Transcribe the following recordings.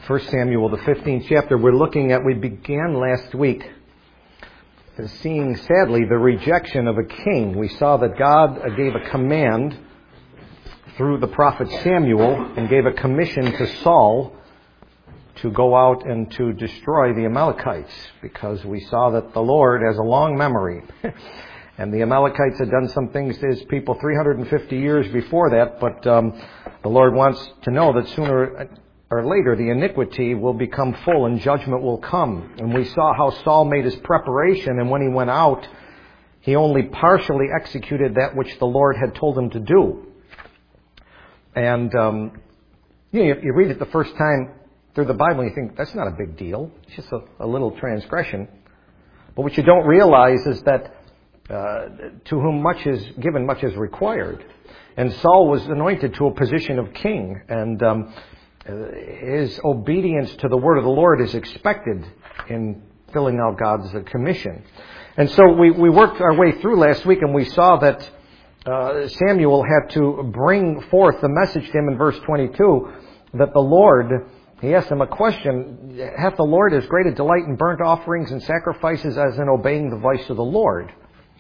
1 Samuel, the 15th chapter. We began last week seeing, sadly, the rejection of a king. We saw that God gave a command through the prophet Samuel and gave a commission to Saul to go out and to destroy the Amalekites, because we saw that the Lord has a long memory. And the Amalekites had done some things to His people 350 years before that, but the Lord wants to know that sooner or later the iniquity will become full and judgment will come. And we saw how Saul made his preparation, and when he went out, he only partially executed that which the Lord had told him to do. And you read it the first time through the Bible and you think, that's not a big deal. It's just a little transgression. But what you don't realize is that to whom much is given, much is required. And Saul was anointed to a position of king, and his obedience to the word of the Lord is expected in filling out God's commission. And so we worked our way through last week, and we saw that Samuel had to bring forth the message to him in verse 22 that the Lord, he asked him a question, hath the Lord as great a delight in burnt offerings and sacrifices as in obeying the voice of the Lord?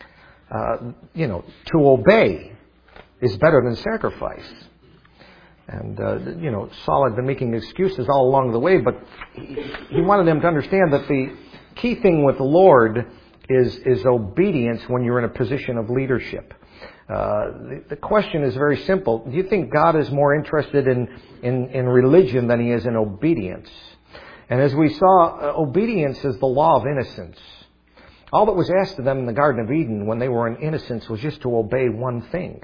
To obey is better than sacrifice. And, Saul had been making excuses all along the way, but he wanted them to understand that the key thing with the Lord is obedience when you're in a position of leadership. The question is very simple. Do you think God is more interested in religion than He is in obedience? And as we saw, obedience is the law of innocence. All that was asked of them in the Garden of Eden when they were in innocence was just to obey one thing.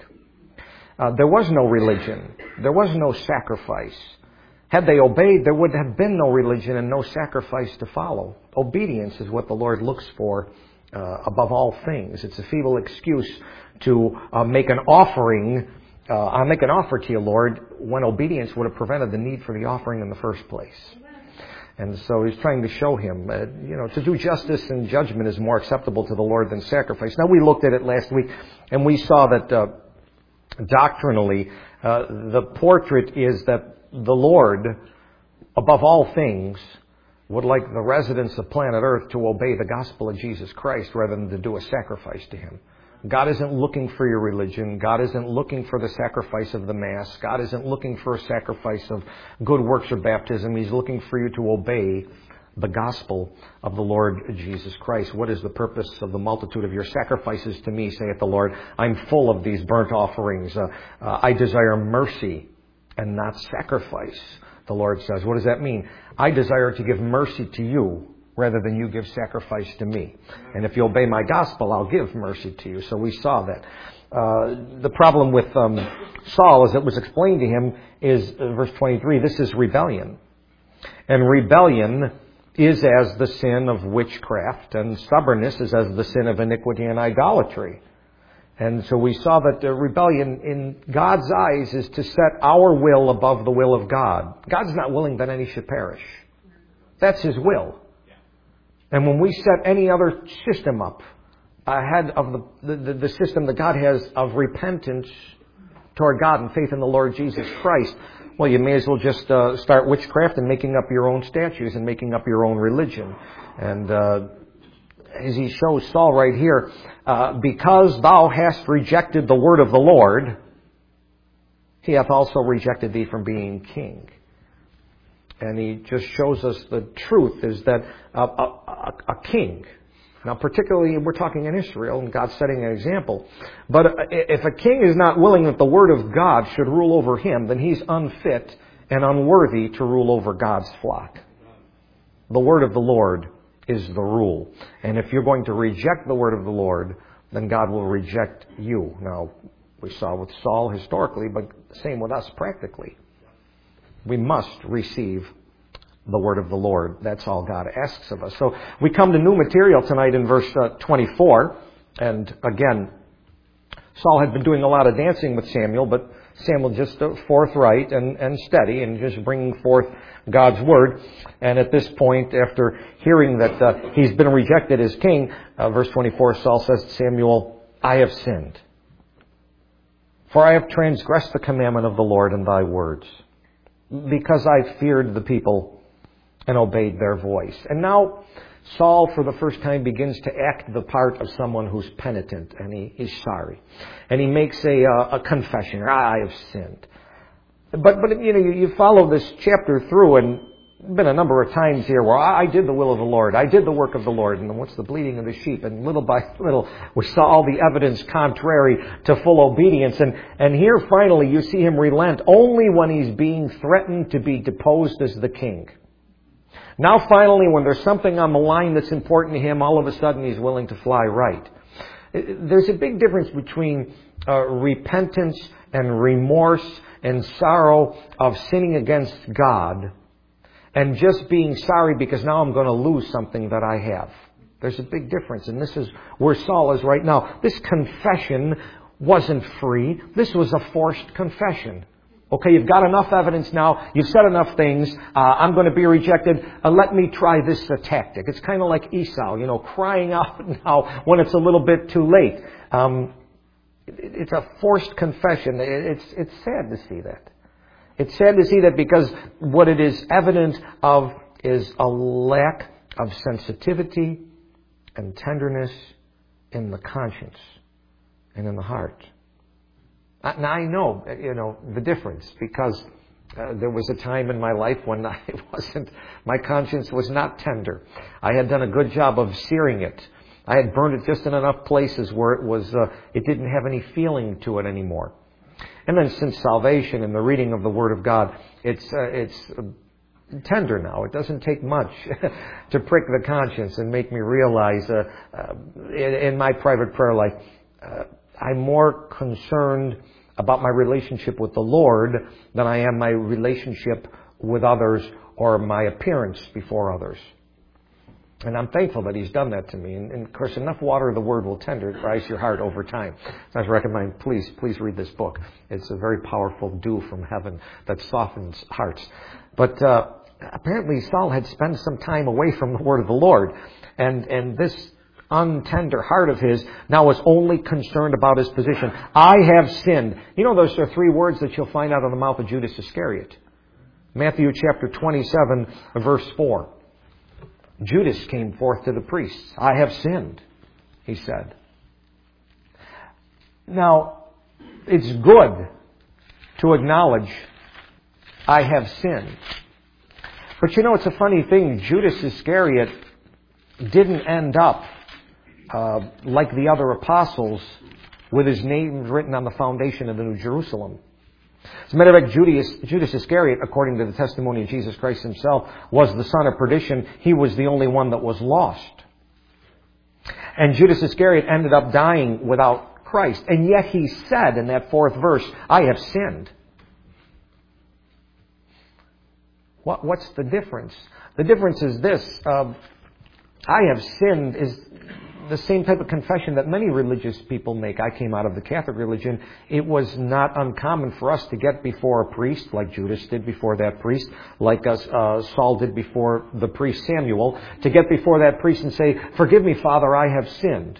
There was no religion. There was no sacrifice. Had they obeyed, there would have been no religion and no sacrifice to follow. Obedience is what the Lord looks for above all things. It's a feeble excuse to make an offering. I'll make an offer to you, Lord, when obedience would have prevented the need for the offering in the first place. And so He's trying to show him, to do justice and judgment is more acceptable to the Lord than sacrifice. Now, we looked at it last week, and we saw that doctrinally, the portrait is that the Lord, above all things, would like the residents of planet Earth to obey the gospel of Jesus Christ rather than to do a sacrifice to Him. God isn't looking for your religion. God isn't looking for the sacrifice of the Mass. God isn't looking for a sacrifice of good works or baptism. He's looking for you to obey the gospel of the Lord Jesus Christ. What is the purpose of the multitude of your sacrifices to me, saith the Lord? I'm full of these burnt offerings. I desire mercy and not sacrifice, the Lord says. What does that mean? I desire to give mercy to you rather than you give sacrifice to me. And if you obey my gospel, I'll give mercy to you. So we saw that. The problem with Saul, as it was explained to him, is verse 23, this is rebellion. And rebellion is as the sin of witchcraft, and stubbornness is as the sin of iniquity and idolatry. And so we saw that the rebellion in God's eyes is to set our will above the will of God. God's not willing that any should perish. That's His will. And when we set any other system up ahead of the system that God has of repentance toward God and faith in the Lord Jesus Christ, well, you may as well just start witchcraft and making up your own statues and making up your own religion. And as he shows Saul right here, because thou hast rejected the word of the Lord, He hath also rejected thee from being king. And he just shows us the truth is that a king, now particularly we're talking in Israel and God's setting an example, but if a king is not willing that the word of God should rule over him, then he's unfit and unworthy to rule over God's flock. The word of the Lord is the rule. And if you're going to reject the word of the Lord, then God will reject you. Now, we saw with Saul historically, but same with us practically. We must receive the word of the Lord. That's all God asks of us. So we come to new material tonight in verse 24. And again, Saul had been doing a lot of dancing with Samuel, but Samuel just forthright and steady and just bringing forth God's word. And at this point, after hearing that he's been rejected as king, verse 24, Saul says to Samuel, I have sinned, for I have transgressed the commandment of the Lord in thy words, because I feared the people and obeyed their voice. And now Saul, for the first time, begins to act the part of someone who's penitent, and he's sorry. And he makes a confession, I have sinned. But you follow this chapter through, and been a number of times here where I did the will of the Lord. I did the work of the Lord. And what's the bleating of the sheep? And little by little, we saw all the evidence contrary to full obedience. And here finally you see him relent only when he's being threatened to be deposed as the king. Now finally, when there's something on the line that's important to him, all of a sudden he's willing to fly right. There's a big difference between repentance and remorse and sorrow of sinning against God and just being sorry because now I'm going to lose something that I have. There's a big difference, and this is where Saul is right now. This confession wasn't free. This was a forced confession. Okay, you've got enough evidence now. You've said enough things. I'm going to be rejected. Let me try this tactic. It's kind of like Esau, crying out now when it's a little bit too late. It's a forced confession. It's sad to see that. It's sad to see that because what it is evident of is a lack of sensitivity and tenderness in the conscience and in the heart. Now I know, the difference because there was a time in my life when my conscience was not tender. I had done a good job of searing it. I had burned it just in enough places where it didn't have any feeling to it anymore. And then since salvation and the reading of the Word of God, it's tender now. It doesn't take much to prick the conscience and make me realize in my private prayer life, I'm more concerned about my relationship with the Lord than I am my relationship with others or my appearance before others. And I'm thankful that He's done that to me. And of course, enough water of the Word will tenderize your heart over time. So I recommend, please read this book. It's a very powerful dew from heaven that softens hearts. But apparently Saul had spent some time away from the Word of the Lord. And this untender heart of his now was only concerned about his position. I have sinned. Those are 3 words that you'll find out of the mouth of Judas Iscariot. Matthew chapter 27, verse 4. Judas came forth to the priests. I have sinned, he said. Now, it's good to acknowledge I have sinned. But it's a funny thing. Judas Iscariot didn't end up like the other apostles with his name written on the foundation of the New Jerusalem. As a matter of fact, Judas Iscariot, according to the testimony of Jesus Christ Himself, was the son of perdition. He was the only one that was lost. And Judas Iscariot ended up dying without Christ. And yet he said in that 4th verse, I have sinned. What's the difference? The difference is this. I have sinned is the same type of confession that many religious people make. I came out of the Catholic religion. It was not uncommon for us to get before a priest, like Judas did before that priest, like Saul did before the priest Samuel, to get before that priest and say, forgive me, Father, I have sinned.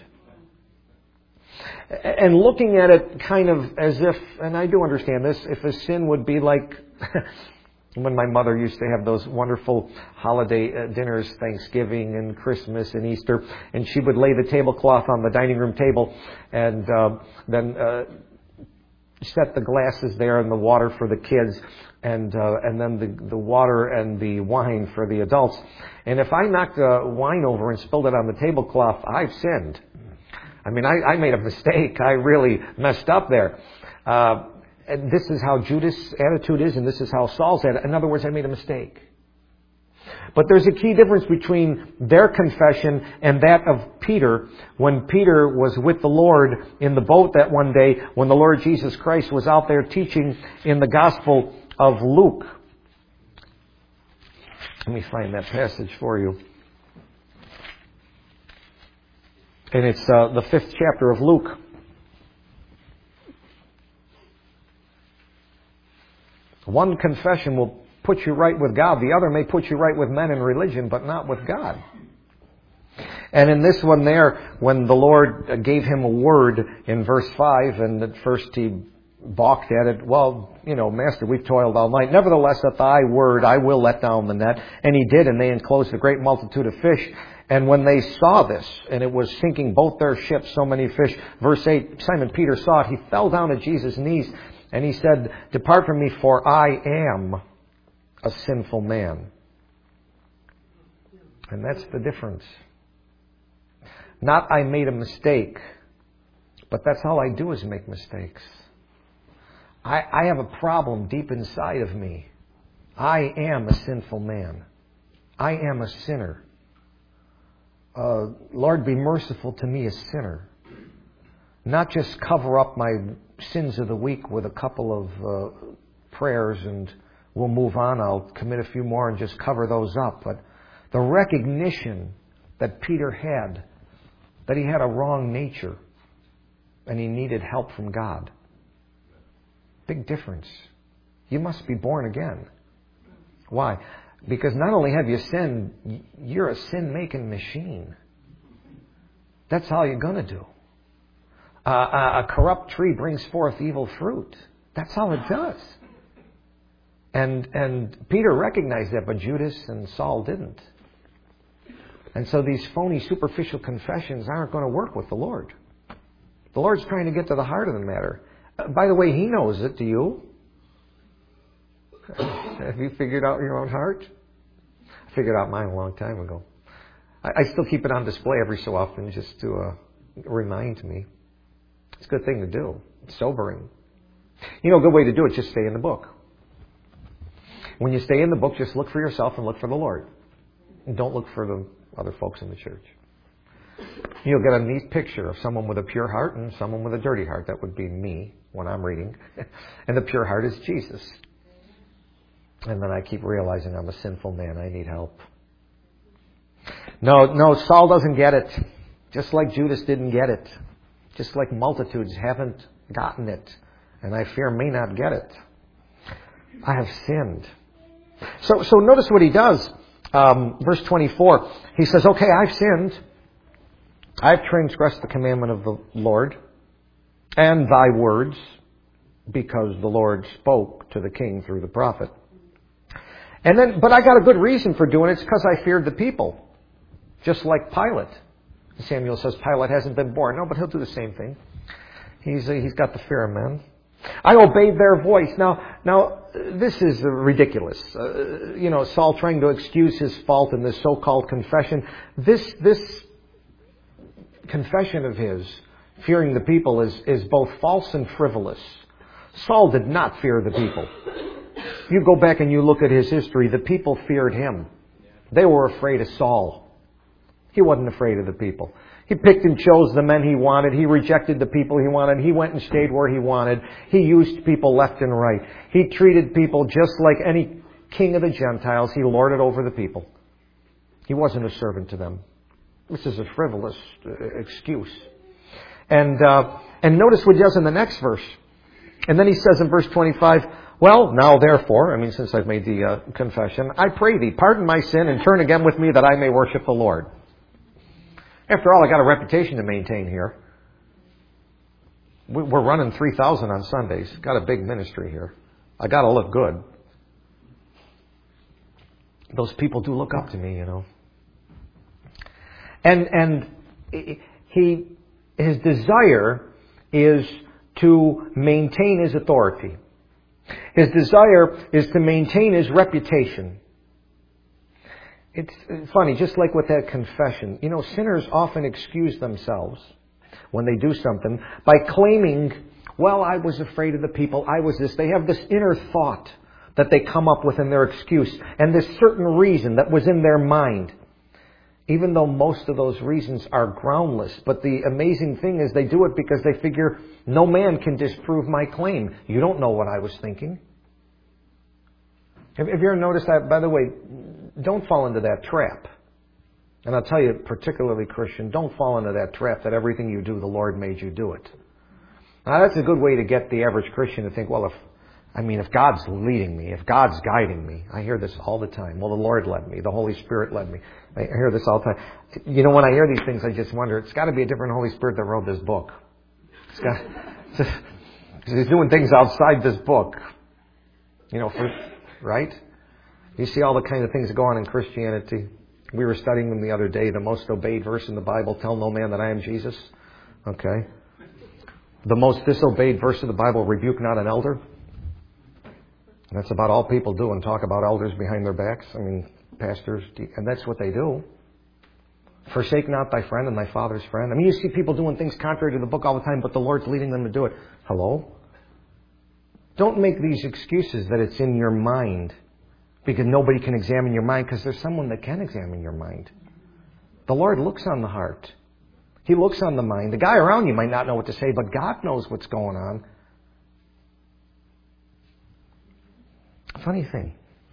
And looking at it kind of as if, and I do understand this, if a sin would be like when my mother used to have those wonderful holiday dinners, Thanksgiving and Christmas and Easter, and she would lay the tablecloth on the dining room table and then set the glasses there and the water for the kids and then the water and the wine for the adults. And if I knocked the wine over and spilled it on the tablecloth, I've sinned. I mean, I made a mistake. I really messed up there. And this is how Judas' attitude is, and this is how Saul's attitude. In other words, I made a mistake. But there's a key difference between their confession and that of Peter. When Peter was with the Lord in the boat that one day, when the Lord Jesus Christ was out there teaching in the Gospel of Luke. Let me find that passage for you. And it's the 5th chapter of Luke. One confession will put you right with God. The other may put you right with men and religion, but not with God. And in this one there, when the Lord gave him a word in verse 5, and at first he balked at it. Well, Master, we've toiled all night. Nevertheless, at thy word, I will let down the net. And he did, and they enclosed a great multitude of fish. And when they saw this, and it was sinking both their ships, so many fish, verse 8, Simon Peter saw it. He fell down at Jesus' knees, and he said, depart from me, for I am a sinful man. And that's the difference. Not I made a mistake, but that's all I do is make mistakes. I have a problem deep inside of me. I am a sinful man. I am a sinner. Lord, be merciful to me, a sinner. Not just cover up my sins of the week with a couple of prayers and we'll move on. I'll commit a few more and just cover those up. But the recognition that Peter had, that he had a wrong nature and he needed help from God. Big difference. You must be born again. Why? Because not only have you sinned, you're a sin-making machine. That's all you're going to do. A corrupt tree brings forth evil fruit. That's all it does. And Peter recognized that, but Judas and Saul didn't. And so these phony, superficial confessions aren't going to work with the Lord. The Lord's trying to get to the heart of the matter. By the way, He knows it. Do you? Have you figured out your own heart? I figured out mine a long time ago. I still keep it on display every so often just to remind me. It's a good thing to do. It's sobering. A good way to do it, just stay in the book. When you stay in the book, just look for yourself and look for the Lord. And don't look for the other folks in the church. You'll get a neat picture of someone with a pure heart and someone with a dirty heart. That would be me when I'm reading. And the pure heart is Jesus. And then I keep realizing I'm a sinful man. I need help. No, Saul doesn't get it. Just like Judas didn't get it. Just like multitudes haven't gotten it. And I fear may not get it. I have sinned. So notice what he does. Verse 24. He says, okay, I've sinned. I've transgressed the commandment of the Lord and thy words, because the Lord spoke to the king through the prophet. But I got a good reason for doing it. It's because I feared the people. Just like Pilate. Samuel says Pilate hasn't been born. No, but he'll do the same thing. He's got the fear of men. I obeyed their voice. Now this is ridiculous. Saul trying to excuse his fault in this so-called confession. This confession of his, fearing the people, is both false and frivolous. Saul did not fear the people. You go back and you look at his history, the people feared him. They were afraid of Saul. He wasn't afraid of the people. He picked and chose the men he wanted. He rejected the people he wanted. He went and stayed where he wanted. He used people left and right. He treated people just like any king of the Gentiles. He lorded over the people. He wasn't a servant to them. This is a frivolous excuse. And notice what he does in the next verse. And then he says in verse 25, well, now therefore, since I've made the confession, I pray thee, pardon my sin and turn again with me that I may worship the Lord. After all, I got a reputation to maintain here. We're running 3,000 on Sundays. Got a big ministry here. I got to look good. Those people do look up to me, And his desire is to maintain his authority. His desire is to maintain his reputation. It's funny, just like with that confession. Sinners often excuse themselves when they do something by claiming, well, I was afraid of the people, I was this. They have this inner thought that they come up with in their excuse, and this certain reason that was in their mind. Even though most of those reasons are groundless. But the amazing thing is they do it because they figure no man can disprove my claim. You don't know what I was thinking. Have you ever noticed that? By the way, don't fall into that trap. And I'll tell you, particularly Christian, don't fall into that trap that everything you do, the Lord made you do it. Now, that's a good way to get the average Christian to think, well, if God's leading me, if God's guiding me, I hear this all the time. Well, the Lord led me. The Holy Spirit led me. I hear this all the time. When I hear these things, I just wonder, it's got to be a different Holy Spirit that wrote this book. He's doing things outside this book. Right? You see all the kind of things that go on in Christianity. We were studying them the other day. The most obeyed verse in the Bible, tell no man that I am Jesus. Okay. The most disobeyed verse of the Bible, rebuke not an elder. And that's about all people do and talk about elders behind their backs. Pastors, and that's what they do. Forsake not thy friend and thy father's friend. You see people doing things contrary to the book all the time, but the Lord's leading them to do it. Hello? Don't make these excuses that it's in your mind, because nobody can examine your mind, because there's someone that can examine your mind. The Lord looks on the heart. He looks on the mind. The guy around you might not know what to say, but God knows what's going on. Funny thing.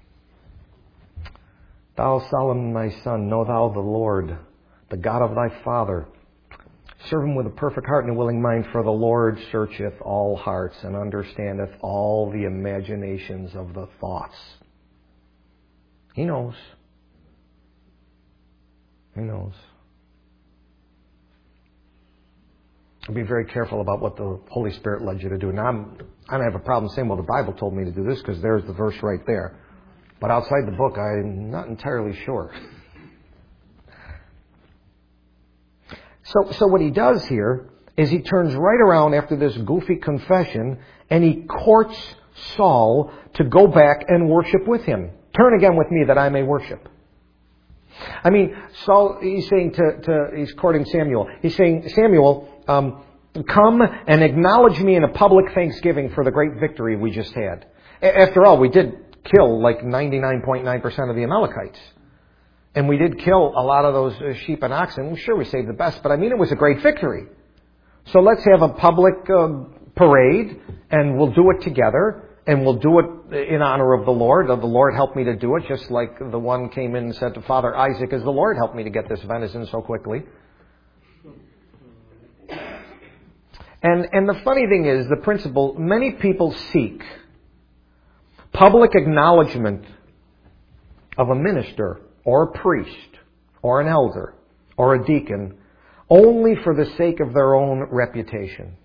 Thou, Solomon, my son, know thou the Lord, the God of thy father. Serve him with a perfect heart and a willing mind, for the Lord searcheth all hearts and understandeth all the imaginations of the thoughts. He knows. He knows. Be very careful about what the Holy Spirit led you to do. Now, I don't have a problem saying, well, the Bible told me to do this, because there's the verse right there. But outside the book, I'm not entirely sure. So what he does here is he turns right around after this goofy confession, and he courts Saul to go back and worship with him. Turn again with me that I may worship. Saul, he's saying he's courting Samuel. He's saying, Samuel, come and acknowledge me in a public thanksgiving for the great victory we just had. After all, we did kill like 99.9% of the Amalekites. And we did kill a lot of those sheep and oxen. Well, sure, we saved the best, but it was a great victory. So let's have a public parade, and we'll do it together, and we'll do it in honor of the Lord. The Lord helped me to do it, just like the one came in and said to Father Isaac, as the Lord helped me to get this venison so quickly. And the funny thing is, the principle, many people seek public acknowledgement of a minister or a priest or an elder or a deacon only for the sake of their own reputation.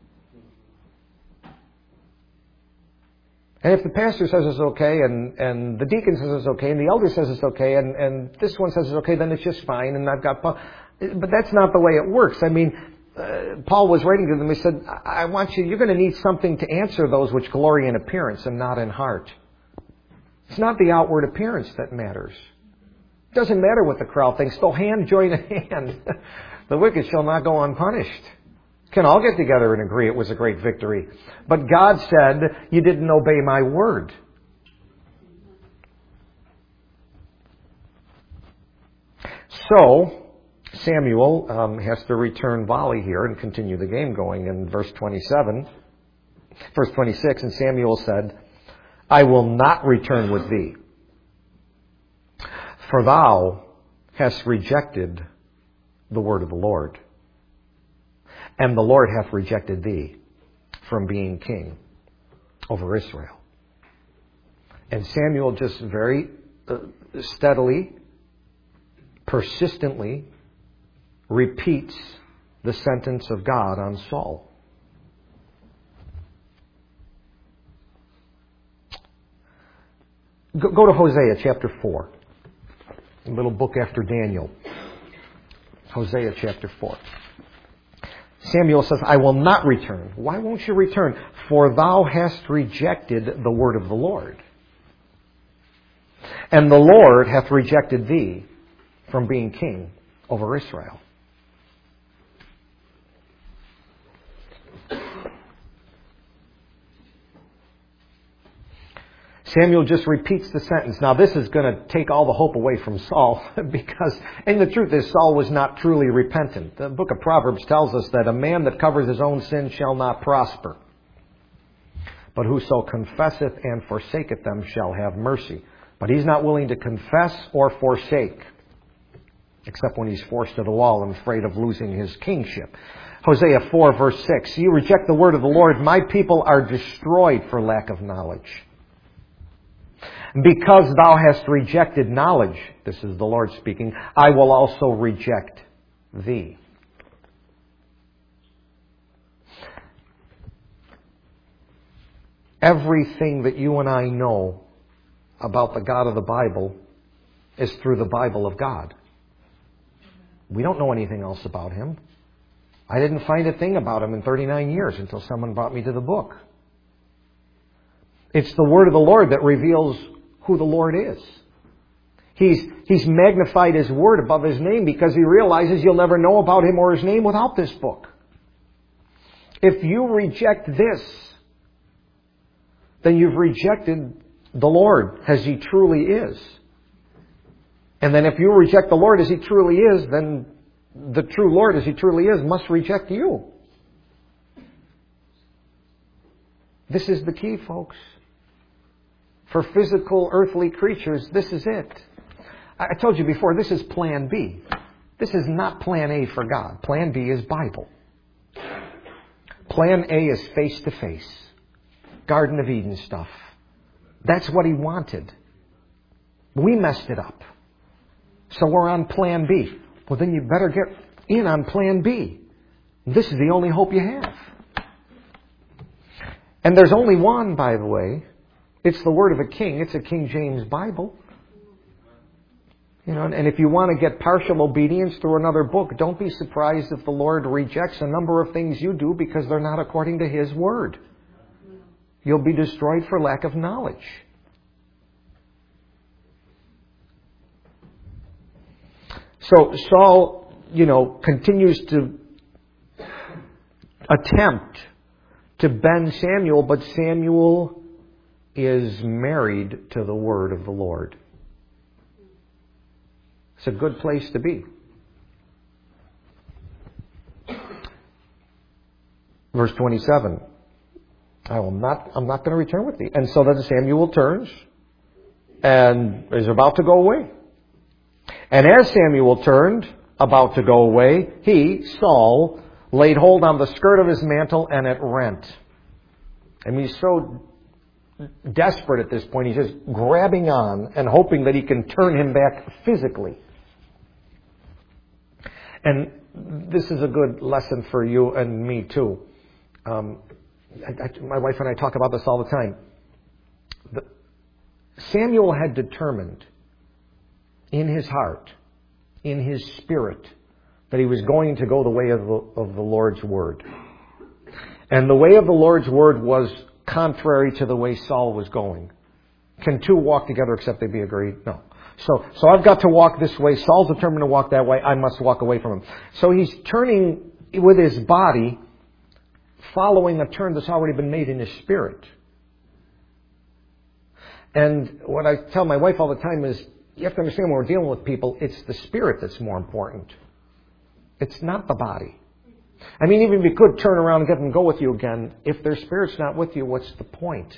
And if the pastor says it's okay, and the deacon says it's okay, and the elder says it's okay, and this one says it's okay, then it's just fine, and I've got... But that's not the way it works. Paul was writing to them, he said, I want you, you're going to need something to answer those which glory in appearance and not in heart. It's not the outward appearance that matters. It doesn't matter what the crowd thinks. Though hand join a hand, the wicked shall not go unpunished. Can all get together and agree it was a great victory. But God said, you didn't obey my word. So, Samuel has to return volley here and continue the game going in verse 27. Verse 26, and Samuel said, I will not return with thee, for thou hast rejected the word of the Lord, and the Lord hath rejected thee from being king over Israel. And Samuel just very steadily, persistently repeats the sentence of God on Saul. Go to Hosea chapter 4, a little book after Daniel. Hosea chapter 4. Samuel says, I will not return. Why won't you return? For thou hast rejected the word of the Lord, and the Lord hath rejected thee from being king over Israel. Samuel just repeats the sentence. Now this is going to take all the hope away from Saul because, and the truth is, Saul was not truly repentant. The book of Proverbs tells us that a man that covers his own sin shall not prosper. But whoso confesseth and forsaketh them shall have mercy. But he's not willing to confess or forsake, except when he's forced to the wall and afraid of losing his kingship. Hosea 4 verse 6, you reject the word of the Lord, my people are destroyed for lack of knowledge. Because thou hast rejected knowledge, this is the Lord speaking, I will also reject thee. Everything that you and I know about the God of the Bible is through the Bible of God. We don't know anything else about Him. I didn't find a thing about Him in 39 years until someone brought me to the book. It's the Word of the Lord that reveals who the Lord is. He's magnified His Word above His name because He realizes you'll never know about Him or His name without this book. If you reject this, then you've rejected the Lord as He truly is. And then if you reject the Lord as He truly is, then the true Lord as He truly is must reject you. This is the key, folks. For physical, earthly creatures, this is it. I told you before, this is plan B. This is not plan A for God. Plan B is Bible. Plan A is face-to-face. Garden of Eden stuff. That's what He wanted. We messed it up. So we're on plan B. Well, then you better get in on plan B. This is the only hope you have. And there's only one, by the way. It's the word of a king. It's a King James Bible. And if you want to get partial obedience through another book, don't be surprised if the Lord rejects a number of things you do because they're not according to His word. You'll be destroyed for lack of knowledge. So Saul, continues to attempt to bend Samuel, but Samuel is married to the word of the Lord. It's a good place to be. Verse 27. I'm not going to return with thee. And so then Samuel turns and is about to go away. And as Samuel turned, about to go away, he, Saul, laid hold on the skirt of his mantle and it rent. I mean, he's so desperate at this point. He's just grabbing on and hoping that he can turn him back physically. And this is a good lesson for you and me too. My wife and I talk about this all the time. Samuel had determined in his heart, in his spirit, that he was going to go the way of the Lord's Word. And the way of the Lord's Word was contrary to the way Saul was going. Can two walk together except they be agreed? No. So I've got to walk this way. Saul's determined to walk that way. I must walk away from him. So he's turning with his body, following a turn that's already been made in his spirit. And what I tell my wife all the time is, you have to understand when we're dealing with people, it's the spirit that's more important. It's not the body. I mean, even if you could turn around and get them to go with you again, if their spirit's not with you, what's the point?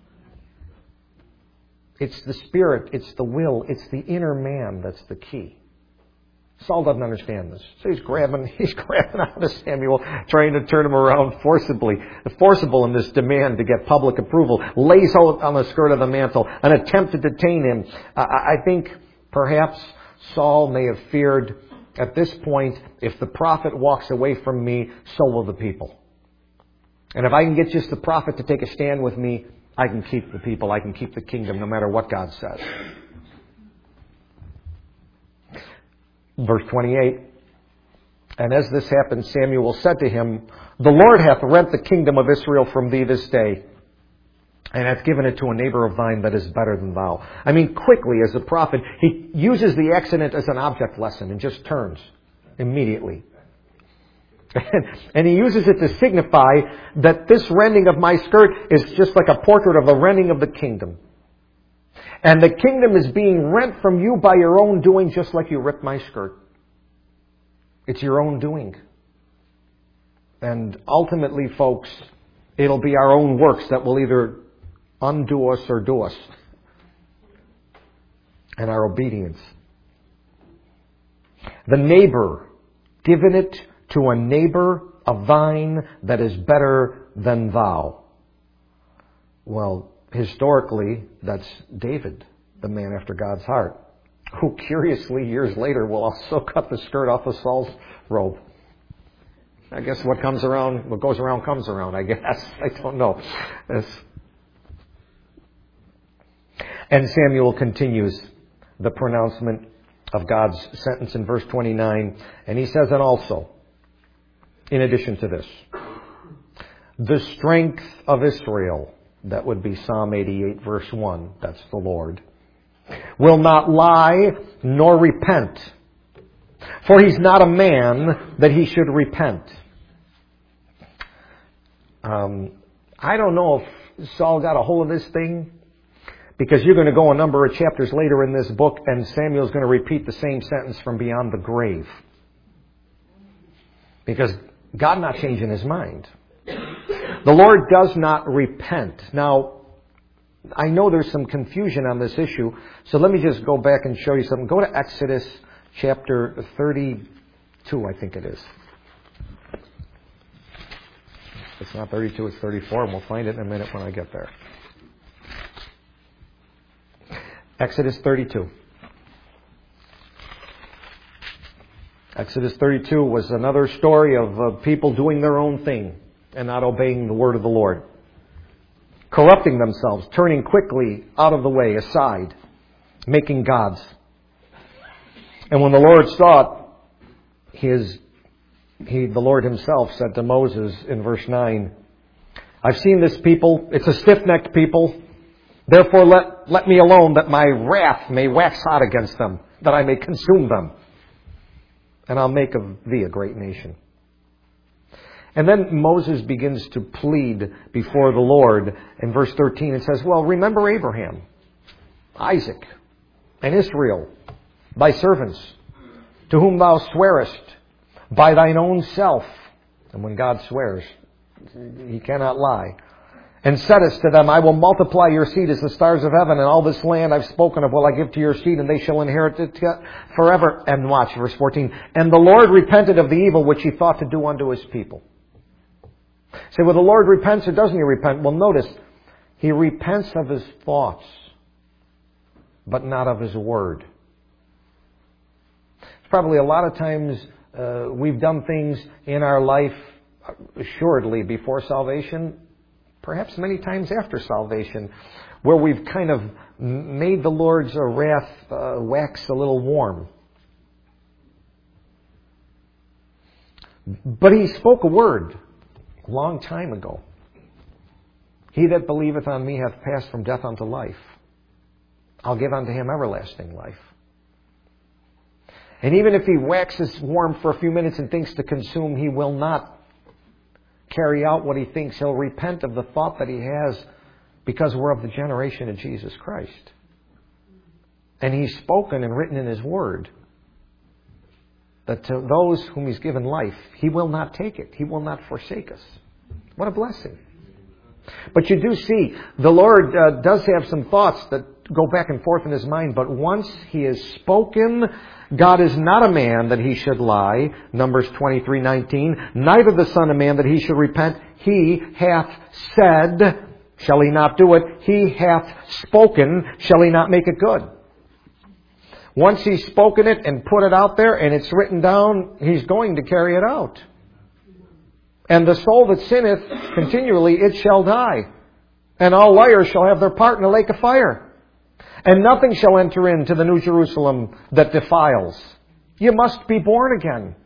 It's the spirit, it's the will, it's the inner man that's the key. Saul doesn't understand this. So he's grabbing onto Samuel, trying to turn him around forcible in this demand to get public approval, lays hold on the skirt of the mantle, an attempt to detain him. I think perhaps Saul may have feared at this point, if the prophet walks away from me, so will the people. And if I can get just the prophet to take a stand with me, I can keep the people, I can keep the kingdom, no matter what God says. Verse 28, and as this happened, Samuel said to him, the Lord hath rent the kingdom of Israel from thee this day, and hath given it to a neighbor of thine that is better than thou. I mean, quickly, as a prophet, he uses the accident as an object lesson and just turns immediately. And he uses it to signify that this rending of my skirt is just like a portrait of the rending of the kingdom. And the kingdom is being rent from you by your own doing, just like you ripped my skirt. It's your own doing. And ultimately, folks, it'll be our own works that will either undo us or do us. And our obedience. The neighbor, given it to a neighbor of thine that is better than thou. Well, historically, that's David, the man after God's heart, who curiously years later will also cut the skirt off of Saul's robe. I guess what goes around comes around, I guess. I don't know. And Samuel continues the pronouncement of God's sentence in verse 29. And he says it also, in addition to this, the strength of Israel, that would be Psalm 88 verse 1, that's the Lord, will not lie nor repent. For he's not a man that he should repent. I don't know if Saul got a hold of this thing, because you're going to go a number of chapters later in this book and Samuel's going to repeat the same sentence from beyond the grave. Because God not changing his mind. The Lord does not repent. Now, I know there's some confusion on this issue, so let me just go back and show you something. Go to Exodus chapter 32, I think it is. It's not 32, it's 34, and we'll find it in a minute when I get there. Exodus 32. Exodus 32 was another story of people doing their own thing and not obeying the word of the Lord. Corrupting themselves, turning quickly out of the way, aside, making gods. And when the Lord saw it, the Lord himself said to Moses in verse 9, I've seen this people, it's a stiff-necked people, therefore let me alone that my wrath may wax hot against them, that I may consume them. And I'll make of thee a great nation. And then Moses begins to plead before the Lord. In verse 13 it says, well, remember Abraham, Isaac, and Israel, thy servants, to whom thou swearest by thine own self. And when God swears, he cannot lie. And saidest to them, I will multiply your seed as the stars of heaven, and all this land I've spoken of will I give to your seed, and they shall inherit it forever. And watch, verse 14. And the Lord repented of the evil which he thought to do unto his people. Say, well, the Lord repents or doesn't he repent? Well, notice, he repents of his thoughts, but not of his word. Probably a lot of times we've done things in our life assuredly before salvation, perhaps many times after salvation, where we've kind of made the Lord's wrath wax a little warm. But he spoke a word a long time ago. He that believeth on me hath passed from death unto life. I'll give unto him everlasting life. And even if he waxes warm for a few minutes and thinks to consume, he will not carry out what he thinks. He'll repent of the thought that he has, because we're of the generation of Jesus Christ. And he's spoken and written in his word that to those whom he's given life, he will not take it. He will not forsake us. What a blessing. But you do see, the Lord does have some thoughts that go back and forth in his mind, but once he has spoken, God is not a man that he should lie. Numbers 23:19. Neither the Son of Man that he should repent. He hath said, shall he not do it? He hath spoken, shall he not make it good? Once he's spoken it and put it out there and it's written down, he's going to carry it out. And the soul that sinneth continually, it shall die. And all liars shall have their part in the lake of fire. And nothing shall enter into the New Jerusalem that defiles. You must be born again.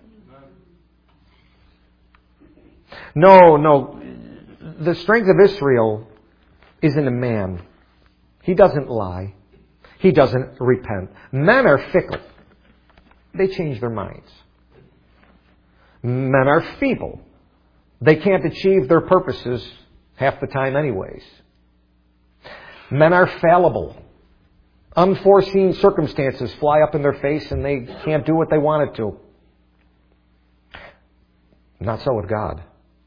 No. The strength of Israel is in a man. He doesn't lie. He doesn't repent. Men are fickle. They change their minds. Men are feeble. They can't achieve their purposes half the time anyways. Men are fallible. Unforeseen circumstances fly up in their face and they can't do what they wanted to. Not so with God.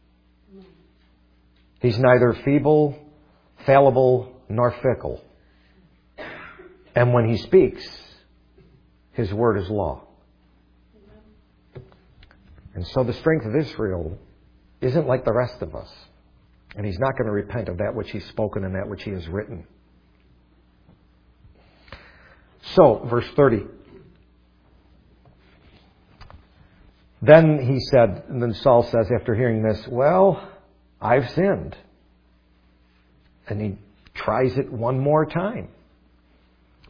He's neither feeble, fallible, nor fickle. And when he speaks, his word is law. And so the strength of Israel isn't like the rest of us. And he's not going to repent of that which he's spoken and that which he has written. So, verse 30. Then he said, and then Saul says after hearing this, well, I've sinned. And he tries it one more time.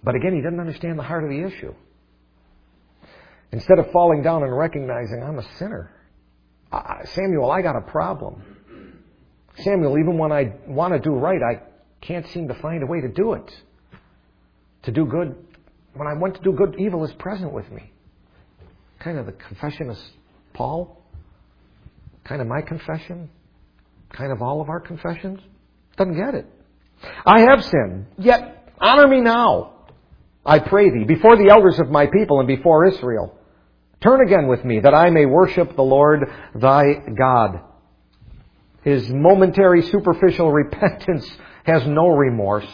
But again, he didn't understand the heart of the issue. Instead of falling down and recognizing, I'm a sinner. Samuel, I got a problem. Samuel, even when I want to do right, I can't seem to find a way to do it. To do good, when I want to do good, evil is present with me. Kind of the confession of Paul. Kind of my confession. Kind of all of our confessions. Doesn't get it. I have sinned, yet honor me now, I pray thee, before the elders of my people and before Israel. Turn again with me, that I may worship the Lord thy God. His momentary superficial repentance has no remorse.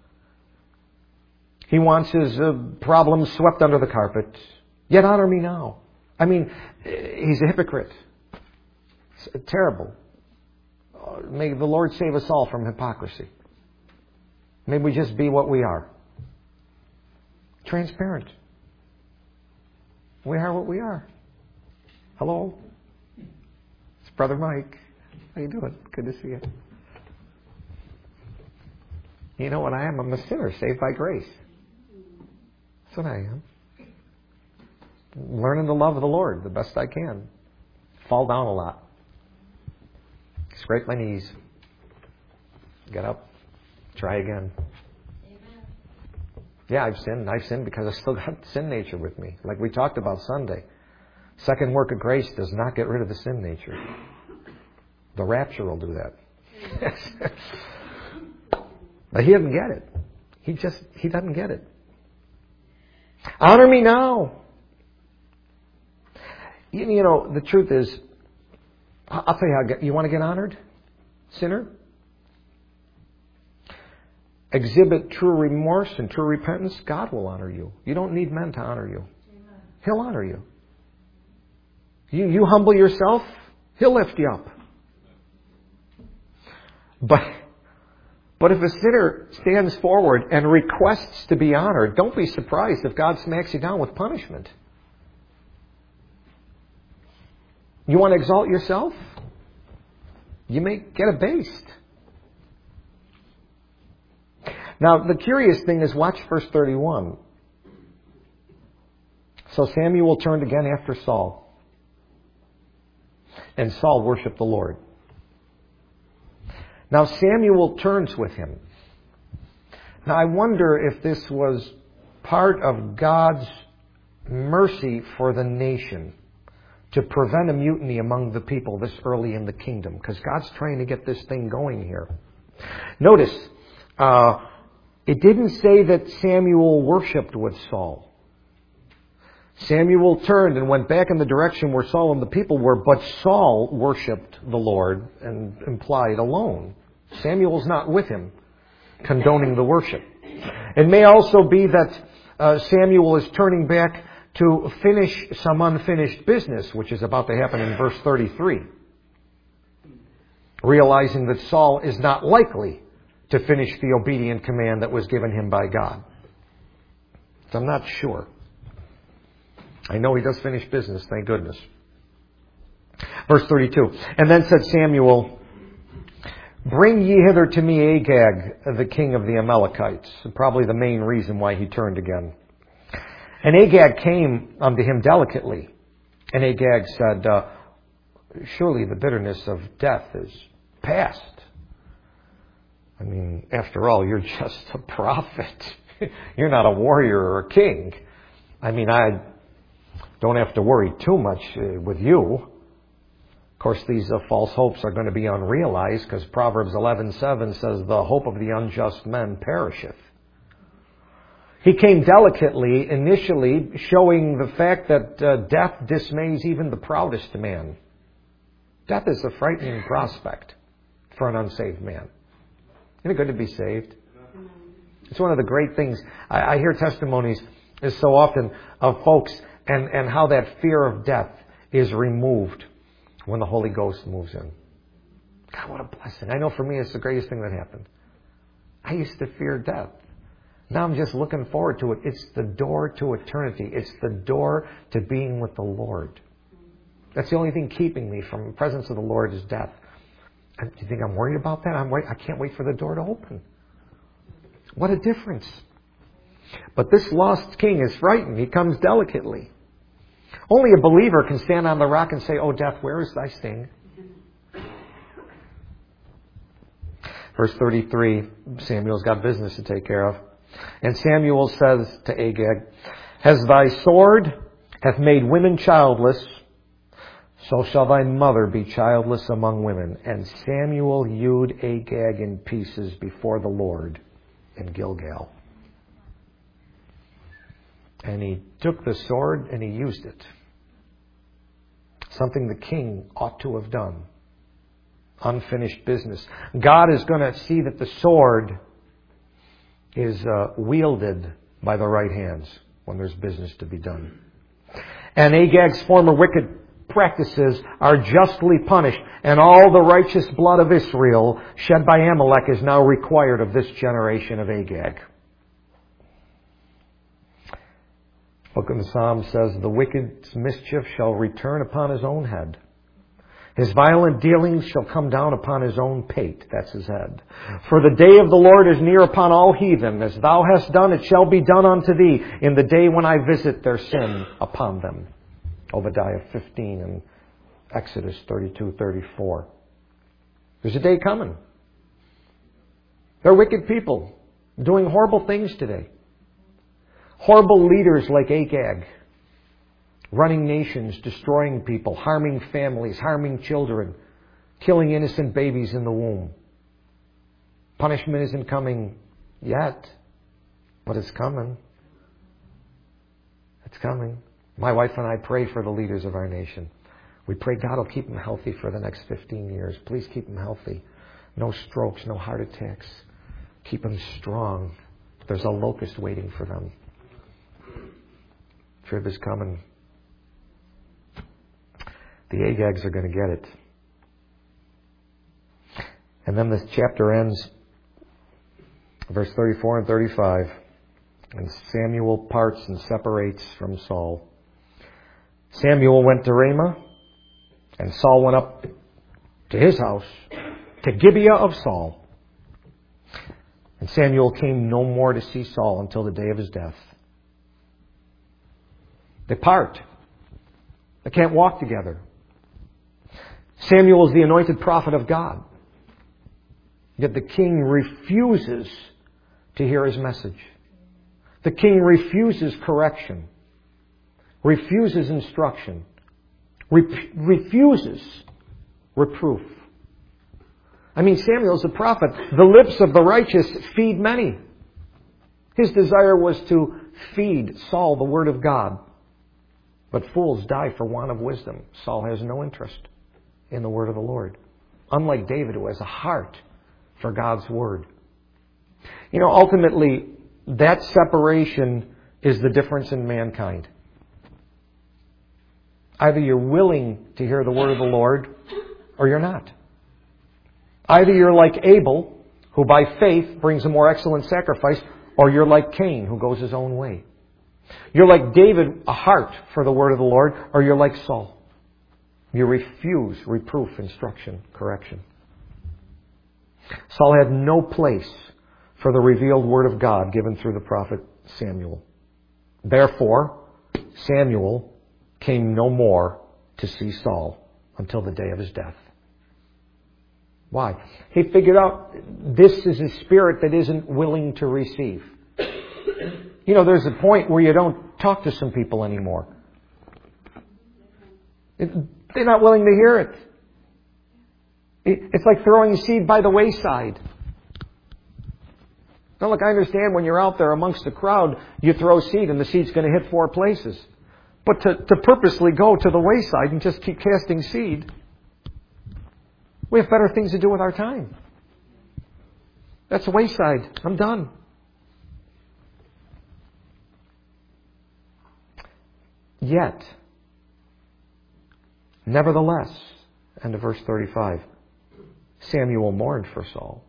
He wants his problems swept under the carpet. Yet honor me now. I mean, he's a hypocrite. It's terrible. May the Lord save us all from hypocrisy. May we just be what we are. Transparent. We are what we are. Hello? It's Brother Mike. How you doing? Good to see you. You know what I am? I'm a sinner saved by grace. That's what I am. Learning to love the Lord the best I can. Fall down a lot. Scrape my knees. Get up. Try again. Amen. Yeah, I've sinned. I've sinned because I still got sin nature with me. Like we talked about Sunday. Second work of grace does not get rid of the sin nature. The rapture will do that. But he doesn't get it. He doesn't get it. Honor me now. You know, the truth is, I'll tell you how, you want to get honored? Sinner? Exhibit true remorse and true repentance. God will honor you. You don't need men to honor you. He'll honor you. You humble yourself, He'll lift you up. But if a sinner stands forward and requests to be honored, don't be surprised if God smacks you down with punishment. You want to exalt yourself? You may get abased. Now, the curious thing is, watch verse 31. So Samuel turned again after Saul, and Saul worshipped the Lord. Now Samuel turns with him. Now I wonder if this was part of God's mercy for the nation to prevent a mutiny among the people this early in the kingdom, because God's trying to get this thing going here. Notice, it didn't say that Samuel worshipped with Saul. Samuel turned and went back in the direction where Saul and the people were, but Saul worshipped the Lord, and implied alone. Samuel's not with him, condoning the worship. It may also be that Samuel is turning back to finish some unfinished business, which is about to happen in verse 33. Realizing that Saul is not likely to finish the obedient command that was given him by God. So I'm not sure. I know he does finish business, thank goodness. Verse 32. And then said Samuel, bring ye hither to me Agag, the king of the Amalekites. Probably the main reason why he turned again. And Agag came unto him delicately. And Agag said, surely the bitterness of death is past. I mean, after all, you're just a prophet. You're not a warrior or a king. I mean, I don't have to worry too much with you. Of course, these false hopes are going to be unrealized, because Proverbs 11:7 says, the hope of the unjust men perisheth. He came delicately, initially, showing the fact that death dismays even the proudest man. Death is a frightening prospect for an unsaved man. Isn't it good to be saved? It's one of the great things. I hear testimonies so often of folks and how that fear of death is removed when the Holy Ghost moves in. God, what a blessing. I know for me it's the greatest thing that happened. I used to fear death. Now I'm just looking forward to it. It's the door to eternity. It's the door to being with the Lord. That's the only thing keeping me from the presence of the Lord is death. Do you think I'm worried about that? I can't wait for the door to open. What a difference. But this lost king is frightened. He comes delicately. Only a believer can stand on the rock and say, "O death, where is thy sting?" Verse 33, Samuel's got business to take care of. And Samuel says to Agag, "As thy sword hath made women childless, so shall thy mother be childless among women." And Samuel hewed Agag in pieces before the Lord in Gilgal. And he took the sword and he used it. Something the king ought to have done. Unfinished business. God is going to see that the sword is wielded by the right hands when there's business to be done. And Agag's former wicked practices are justly punished, and all the righteous blood of Israel shed by Amalek is now required of this generation of Agag. Book of the Psalms says, "The wicked's mischief shall return upon his own head. His violent dealings shall come down upon his own pate," that's his head. "For the day of the Lord is near upon all heathen. As thou hast done, it shall be done unto thee in the day when I visit their sin upon them." Obadiah 15 and Exodus 32-34. There's a day coming. They're wicked people doing horrible things today. Horrible leaders like Agag, running nations, destroying people, harming families, harming children, killing innocent babies in the womb. Punishment isn't coming yet, but it's coming. It's coming. My wife and I pray for the leaders of our nation. We pray God will keep them healthy for the next 15 years. Please keep them healthy. No strokes, no heart attacks. Keep them strong. There's a locust waiting for them. Trib is coming. The Agags are going to get it. And then this chapter ends, verse 34 and 35. And Samuel parts and separates from Saul. Samuel went to Ramah, and Saul went up to his house, to Gibeah of Saul. And Samuel came no more to see Saul until the day of his death. They part. They can't walk together. Samuel is the anointed prophet of God. Yet the king refuses to hear his message. The king refuses correction, refuses instruction, refuses reproof. I mean, Samuel's a prophet. The lips of the righteous feed many. His desire was to feed Saul the word of God. But fools die for want of wisdom. Saul has no interest in the word of the Lord. Unlike David, who has a heart for God's word. You know, ultimately, that separation is the difference in mankind. Either you're willing to hear the word of the Lord, or you're not. Either you're like Abel, who by faith brings a more excellent sacrifice, or you're like Cain, who goes his own way. You're like David, a heart for the word of the Lord, or you're like Saul. You refuse reproof, instruction, correction. Saul had no place for the revealed word of God given through the prophet Samuel. Therefore, Samuel came no more to see Saul until the day of his death. Why? He figured out this is a spirit that isn't willing to receive. You know, there's a point where you don't talk to some people anymore. They're not willing to hear it. It's like throwing seed by the wayside. Now look, I understand when you're out there amongst the crowd, you throw seed and the seed's going to hit 4 places. But to purposely go to the wayside and just keep casting seed, we have better things to do with our time. That's wayside. I'm done. Yet, nevertheless, end of verse 35, Samuel mourned for Saul.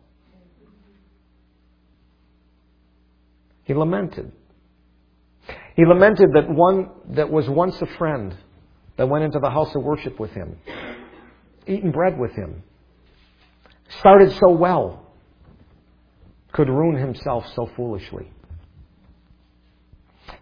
He lamented. He lamented that one that was once a friend, that went into the house of worship with him, eaten bread with him, started so well, could ruin himself so foolishly.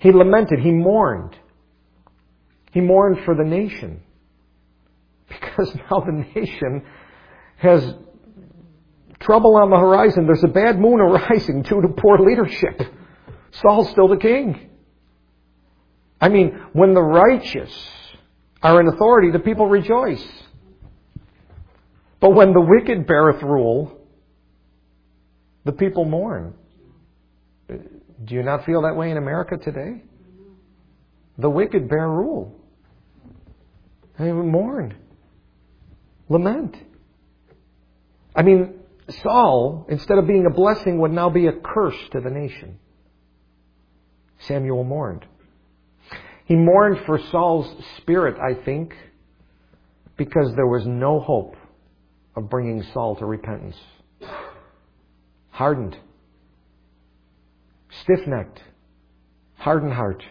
He lamented. He mourned. He mourned for the nation. Because now the nation has trouble on the horizon. There's a bad moon arising due to poor leadership. Saul's still the king. I mean, when the righteous are in authority, the people rejoice. But when the wicked beareth rule, the people mourn. Do you not feel that way in America today? The wicked bear rule. They mourn. Lament. I mean, Saul, instead of being a blessing, would now be a curse to the nation. Samuel mourned. He mourned for Saul's spirit, I think, because there was no hope of bringing Saul to repentance. Hardened. Stiff-necked. Hardened heart.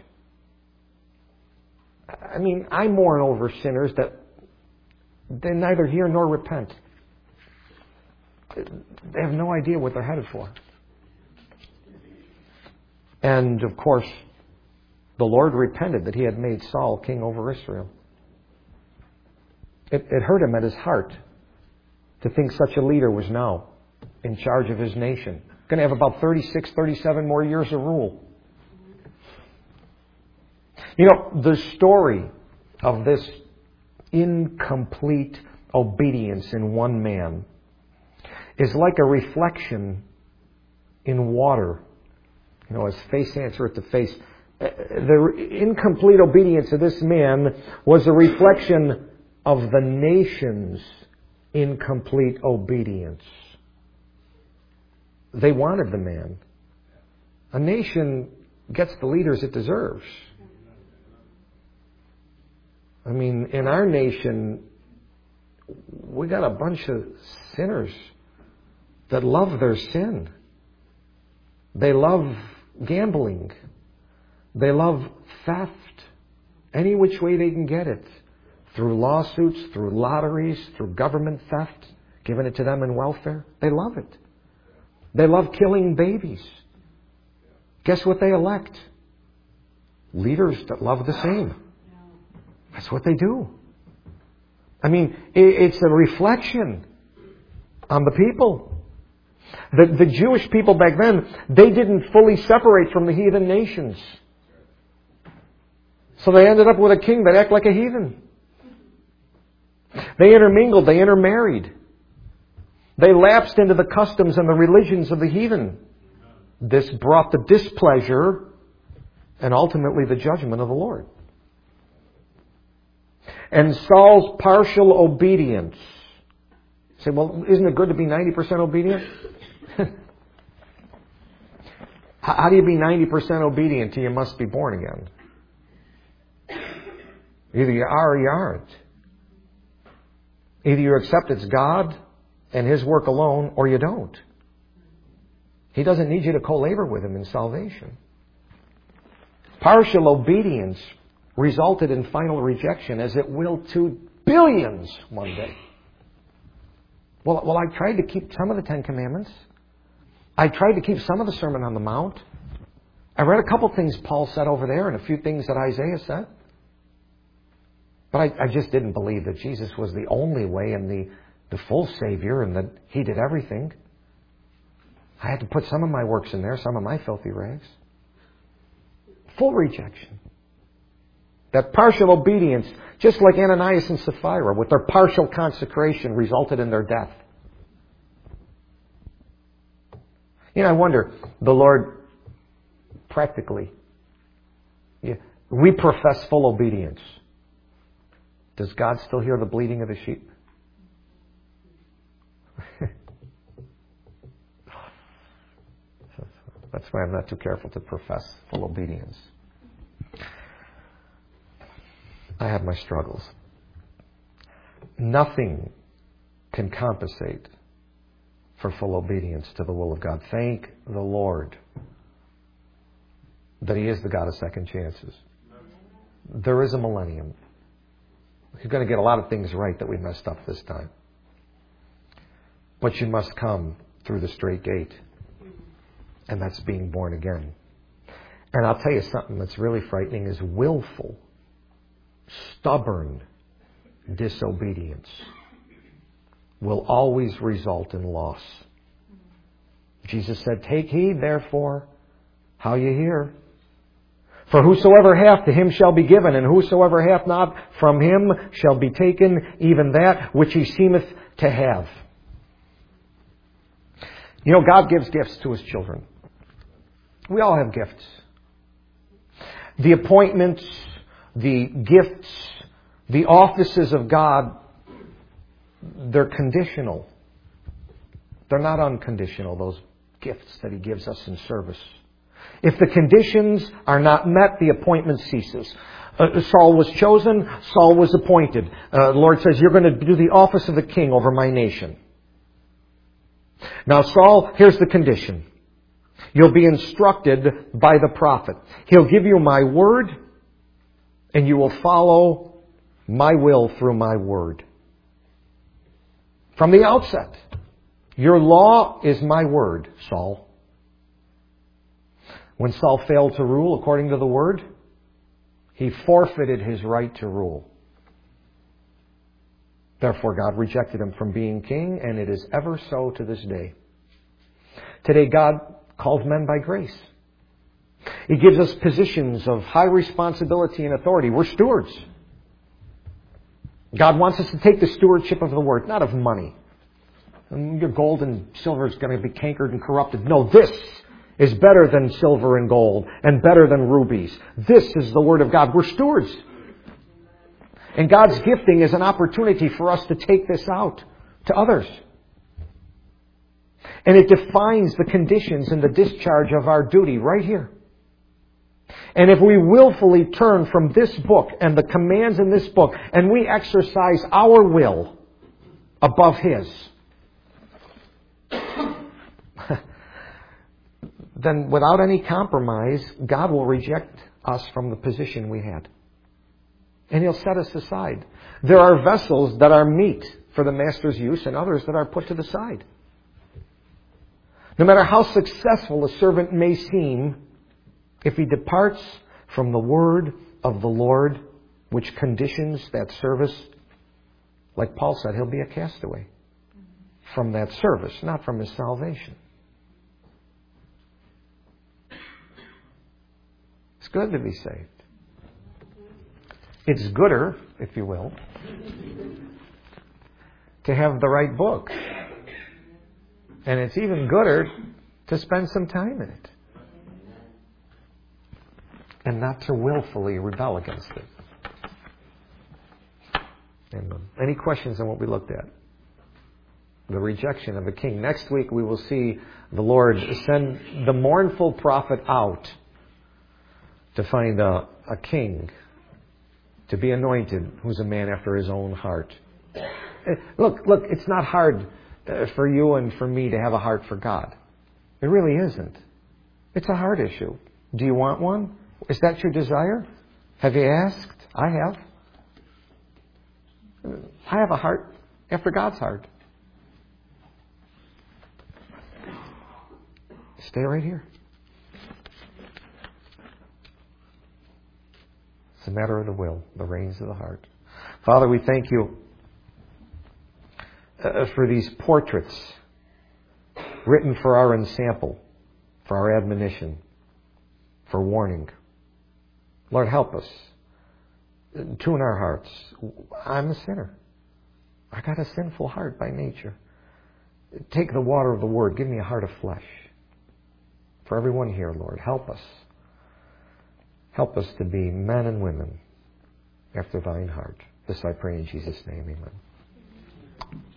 I mean, I mourn over sinners that they neither hear nor repent. They have no idea what they're headed for. And, of course, the Lord repented that He had made Saul king over Israel. It hurt Him at His heart to think such a leader was now in charge of His nation. Going to have about 36, 37 more years of rule. You know, the story of this incomplete obedience in one man is like a reflection in water. You know, as face answereth to face. The incomplete obedience of this man was a reflection of the nation's incomplete obedience. They wanted the man. A nation gets the leaders it deserves. I mean, in our nation, we got a bunch of sinners that love their sin. They love gambling. They love theft. Any which way they can get it. Through lawsuits, through lotteries, through government theft, giving it to them in welfare. They love it. They love killing babies. Guess what they elect? Leaders that love the same. That's what they do. I mean, it's a reflection on the people. The Jewish people back then, they didn't fully separate from the heathen nations. So they ended up with a king that acted like a heathen. They intermingled, they intermarried. They lapsed into the customs and the religions of the heathen. This brought the displeasure and ultimately the judgment of the Lord. And Saul's partial obedience. You say, well, isn't it good to be 90% obedient? How do you be 90% obedient till you must be born again? Either you are or you aren't. Either you accept it's God and His work alone, or you don't. He doesn't need you to co-labor with Him in salvation. Partial obedience resulted in final rejection, as it will to billions one day. Well, I tried to keep some of the Ten Commandments. I tried to keep some of the Sermon on the Mount. I read a couple things Paul said over there and a few things that Isaiah said. But I just didn't believe that Jesus was the only way and the full Savior and that He did everything. I had to put some of my works in there, some of my filthy rags. Full rejection. That partial obedience, just like Ananias and Sapphira, with their partial consecration, resulted in their death. You know, I wonder, the Lord, practically, we profess full obedience. Does God still hear the bleating of the sheep? That's why I'm not too careful to profess full obedience. I have my struggles. Nothing can compensate for full obedience to the will of God. Thank the Lord that He is the God of second chances. There is a millennium. You're going to get a lot of things right that we messed up this time. But you must come through the straight gate. And that's being born again. And I'll tell you something that's really frightening is willful, stubborn disobedience will always result in loss. Jesus said, "Take heed, therefore, how you hear. For whosoever hath, to him shall be given, and whosoever hath not, from him shall be taken even that which he seemeth to have." You know, God gives gifts to His children. We all have gifts. The appointments, the gifts, the offices of God, they're conditional. They're not unconditional, those gifts that He gives us in service. If the conditions are not met, the appointment ceases. Saul was chosen, Saul was appointed. The Lord says, "You're going to do the office of the king over my nation." Now Saul, here's the condition. You'll be instructed by the prophet. He'll give you my word, and you will follow my will through my word. From the outset, your law is my word, Saul. When Saul failed to rule according to the word, he forfeited his right to rule. Therefore, God rejected him from being king, and it is ever so to this day. Today, God calls men by grace. He gives us positions of high responsibility and authority. We're stewards. God wants us to take the stewardship of the word, not of money. Your gold and silver is going to be cankered and corrupted. No, this is better than silver and gold and better than rubies. This is the word of God. We're stewards. And God's gifting is an opportunity for us to take this out to others. And it defines the conditions and the discharge of our duty right here. And if we willfully turn from this book and the commands in this book, and we exercise our will above His, then without any compromise, God will reject us from the position we had. And He'll set us aside. There are vessels that are meet for the Master's use and others that are put to the side. No matter how successful a servant may seem, if he departs from the word of the Lord, which conditions that service, like Paul said, he'll be a castaway from that service, not from his salvation. It's good to be saved. It's gooder, if you will, to have the right book. And it's even gooder to spend some time in it. And not to willfully rebel against it. And any questions on what we looked at? The rejection of a king. Next week we will see the Lord send the mournful prophet out to find a king to be anointed who's a man after his own heart. Look, it's not hard for you and for me to have a heart for God. It really isn't. It's a heart issue. Do you want one? Is that your desire? Have you asked? I have. I have a heart after God's heart. Stay right here. It's a matter of the will, the reins of the heart. Father, we thank You for these portraits written for our ensample, for our admonition, for warning. Lord, help us. Tune our hearts. I'm a sinner. I got a sinful heart by nature. Take the water of the Word. Give me a heart of flesh. For everyone here, Lord, help us. Help us to be men and women after Thine heart. This I pray in Jesus' name. Amen.